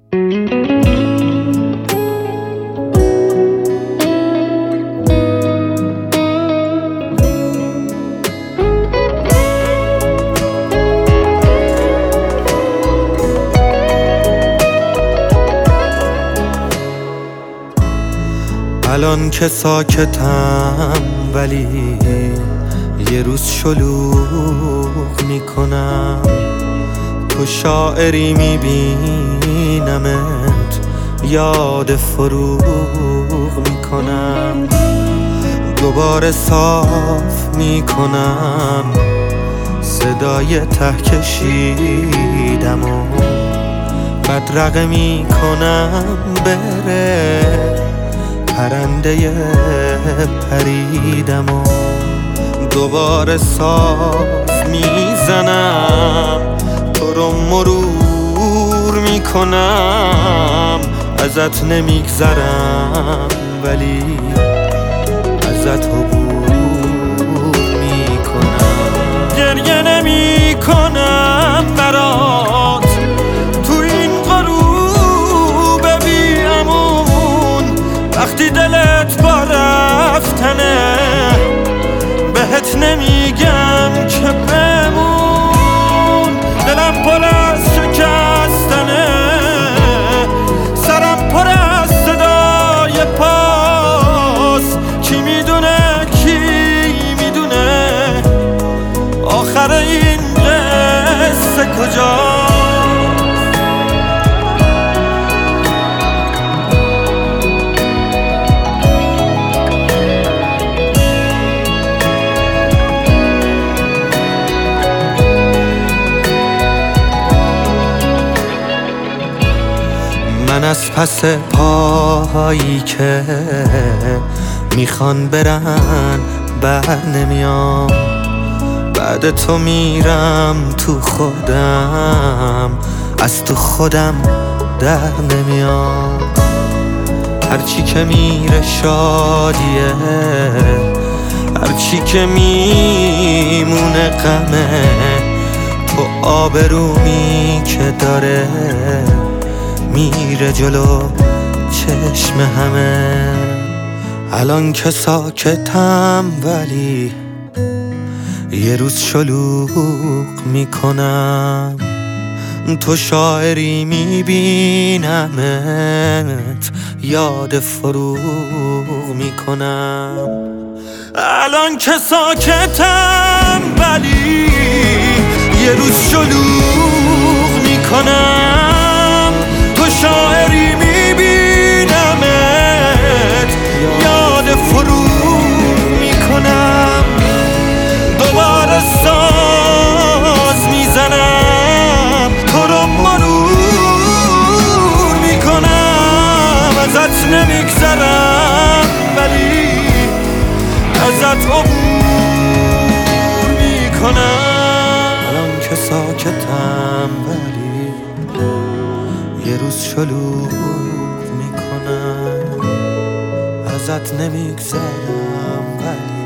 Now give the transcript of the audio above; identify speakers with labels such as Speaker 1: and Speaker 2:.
Speaker 1: الان که ساکتم ولی یه روز شلوغ میکنم، تو شاعری میبینمت یاد فروغ میکنم، دوباره صاف میکنم صدای ته کشیدم و بدرقه میکنم بره پرنده پریدم و دوباره ساز میزنم، تو رو مرور میکنم، ازت نمیگذرم ولی ازت عبور میکنم، گریه نمیکنم برات تو این غروب بی امون، وقتی دلت با رفتنه بهت نمیگم که بمون، دلم پر از شکستنه، سرم پر از صدای پاس، کی میدونه آخر این قصه کجاست. من از پس پاهایی که میخوان برن بر نمیام، بعد تو میرم تو خودم، از تو خودم در نمیام، هرچی که میره شادیه، هرچی که میمونه غمه، تو آبرومی که داره میره جلو چشم همه. الان که ساکتم ولی یه روز شلوغ میکنم، تو شاعری میبینمت یاد فروغ میکنم. الان که ساکتم ولی یه روز شلوغ میکنم، تو شاعری میبینمت یاد فروغ میکنم، دوباره ساز میزنم، تو رو مرور میکنم، ازت نمیگذرم ولی ازت عبور میکنم. الان که ساکتم ولی یه روز شلوغ میکنم، ازت نمیگذرم ولی